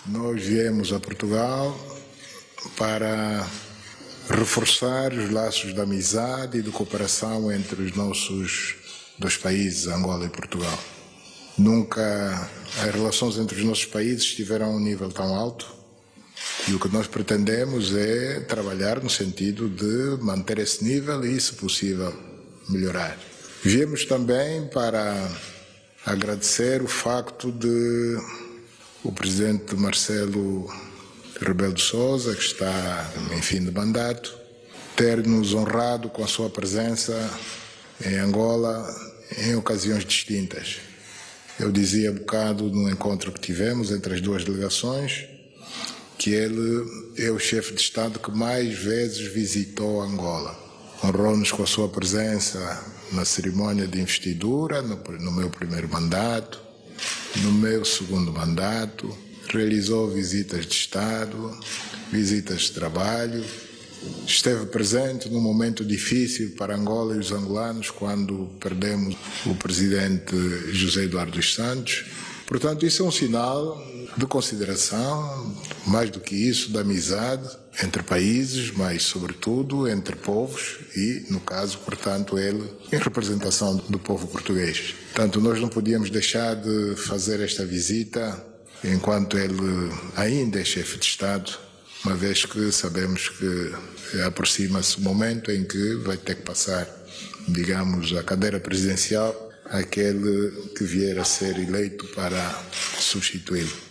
Nós viemos a Portugal para reforçar os laços de amizade e de cooperação entre os nossos dois países, Angola e Portugal. Nunca as relações entre os nossos países estiveram a um nível tão alto e o que nós pretendemos é trabalhar no sentido de manter esse nível e, se possível, melhorar. Viemos também para agradecer o facto de o presidente Marcelo Rebelo de Sousa, que está em fim de mandato, ter nos honrado com a sua presença em Angola em ocasiões distintas. Eu dizia há bocado no encontro que tivemos entre as duas delegações que ele é o chefe de Estado que mais vezes visitou Angola. Honrou-nos com a sua presença na cerimónia de investidura, no meu primeiro mandato, no meu segundo mandato, realizou visitas de Estado, visitas de trabalho, esteve presente num momento difícil para Angola e os angolanos quando perdemos o presidente José Eduardo dos Santos. Portanto, isso é um sinal de consideração, mais do que isso, de amizade entre países, mas sobretudo entre povos e, no caso, portanto, ele em representação do povo português. Portanto, nós não podíamos deixar de fazer esta visita enquanto ele ainda é chefe de Estado, uma vez que sabemos que aproxima-se o momento em que vai ter que passar, digamos, a cadeira presidencial àquele que vier a ser eleito para substituí-lo.